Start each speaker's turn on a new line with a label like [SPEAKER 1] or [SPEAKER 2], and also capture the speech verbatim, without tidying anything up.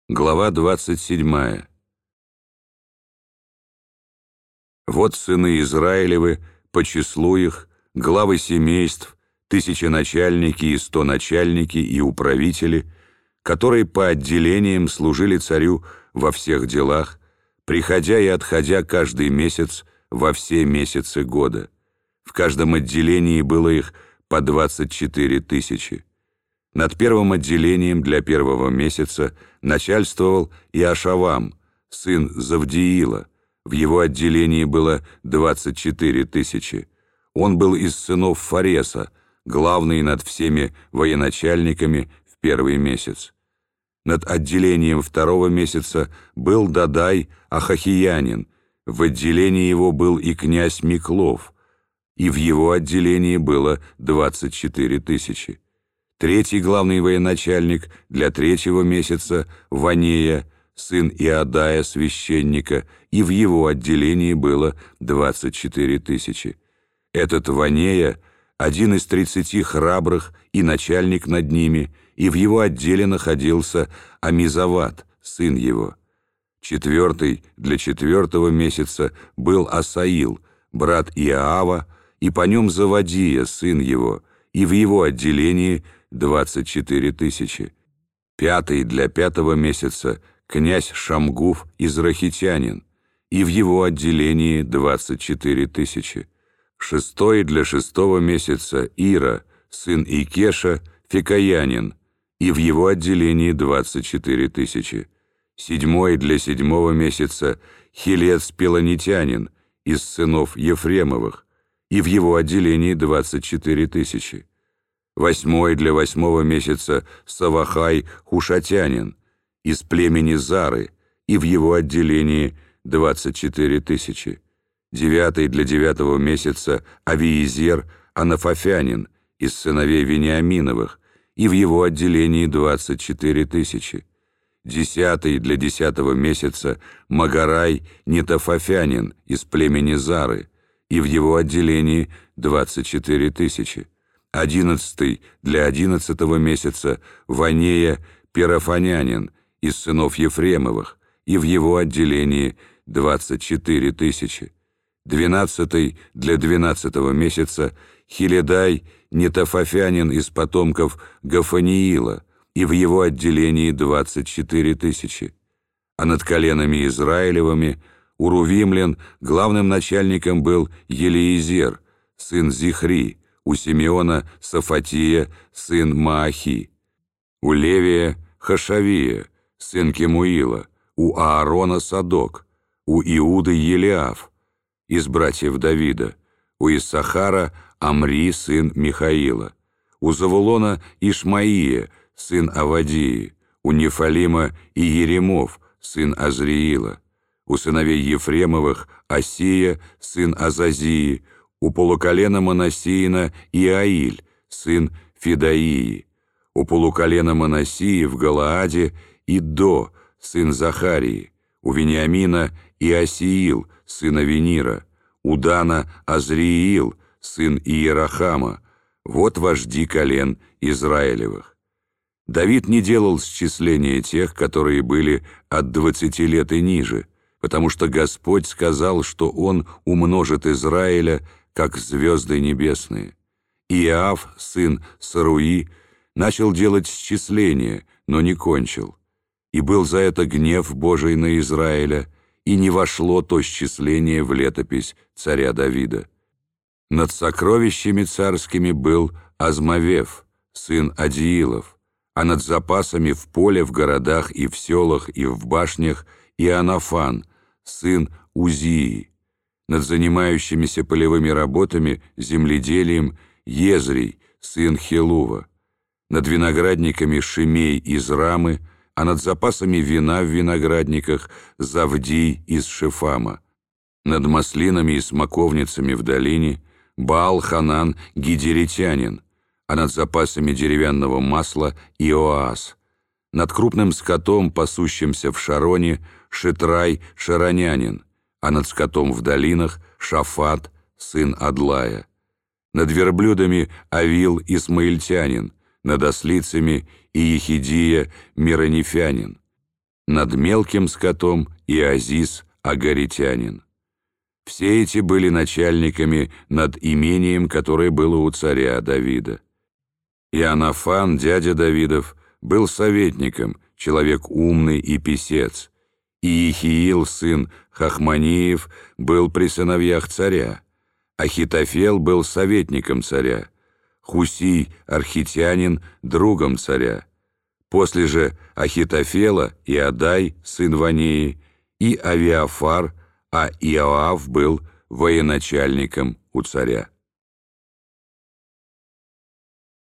[SPEAKER 1] Глава двадцать седьмая. Вот сыны Израилевы, по числу их, главы семейств, тысяченачальники и стоначальники и управители, которые по отделениям служили царю во всех делах, приходя и отходя каждый месяц во все месяцы года. В каждом отделении было их по двадцать четыре тысячи. Над первым отделением для первого месяца начальствовал Иошавам, сын Завдиила. В его отделении было двадцать четыре тысячи. Он был из сынов Фареса, главный над всеми военачальниками в первый месяц. Над отделением второго месяца был Дадай Ахахиянин. В отделении его был и князь Миклов, и в его отделении было двадцать четыре тысячи. Третий главный военачальник для третьего месяца Ванея, сын Иодая, священника, и в его отделении было двадцать четыре тысячи. Этот Ванея – один из тридцати храбрых и начальник над ними, и в его отделе находился Амизават, сын его. Четвертый для четвертого месяца был Асаил, брат Иоава, и по нем Завадия, сын его, и в его отделении двадцать четыре тысячи. Пятый для пятого месяца князь Шамгуф израхитянин, и в его отделении двадцать четыре тысячи. Шестой для шестого месяца Ира, сын Икеша, фекаянин, и в его отделении двадцать четыре тысячи. Седьмой для седьмого месяца Хилец Пелонитянин, из сынов Ефремовых, и в его отделении двадцать четыре тысячи. Восьмой для восьмого месяца Савахай Хушатянин, из племени Зары, и в его отделении двадцать четыре тысячи. Девятый для девятого месяца Авиезер Анафафянин, из сыновей Вениаминовых, и в его отделении двадцать четыре тысячи. Десятый для десятого месяца Магарай Нетофафянин, из племени Зары, и в его отделении двадцать четыре тысячи. Одиннадцатый для одиннадцатого месяца Ванея Перафанянин, из сынов Ефремовых, и в его отделении двадцать четыре тысячи. Двенадцатый для двенадцатого месяца Хиледай Нетофафянин, из потомков Гафаниила, и в его отделении двадцать четыре тысячи. А над коленами Израилевыми у рувимлян главным начальником был Елиезер, сын Зихри, у Симеона Сафатия, сын Маахи, у Левия Хашавия, сын Кемуила, у Аарона Садок, у Иуды Елиаф, из братьев Давида, у Иссахара Амри, сын Михаила, у Завулона Ишмаия, сын Авадии, у Нефалима Иеремов, сын Азриила, у сыновей Ефремовых Асия, сын Азазии, у полуколена Манасиина Иаиль, сын Федаии, у полуколена Манасии в Галааде Иддо, сын Захарии, у Вениамина Иосиил, сына Венира, у Дана Азриил, сын Иерахама. Вот вожди колен Израилевых. Давид не делал счисления тех, которые были от двадцати лет и ниже, потому что Господь сказал, что Он умножит Израиля, как звезды небесные. Иоав, сын Саруи, начал делать счисление, но не кончил. И был за это гнев Божий на Израиля, и не вошло то счисление в летопись царя Давида. Над сокровищами царскими был Азмавев, сын Адиилов, а над запасами в поле, в городах и в селах и в башнях Иоаннафан, сын Узии. Над занимающимися полевыми работами, земледелием Езрий, сын Хелува. Над виноградниками Шимей из Рамы, а над запасами вина в виноградниках Завдий из Шефама. Над маслинами и смоковницами в долине Баал-Ханан Гидеритянин, а над запасами деревянного масла Иоас. Над крупным скотом, пасущимся в Шароне, Шитрай Шаронянин, а над скотом в долинах Шафат, сын Адлая. Над верблюдами Авил Исмаильтянин, над ослицами Иехидия Миронефянин. над мелким скотом Иозис Агаритянин. Все эти были начальниками над имением, которое было у царя Давида. Иоаннафан, дядя Давидов, был советником, человек умный и писец. И Иехиил, сын Хахманиев, был при сыновьях царя. Ахитофел был советником царя. Хусий, архитянин, другом царя. После же Ахитофела Иадай, сын Ванеи, и Авиафар, а Иоав был военачальником у царя.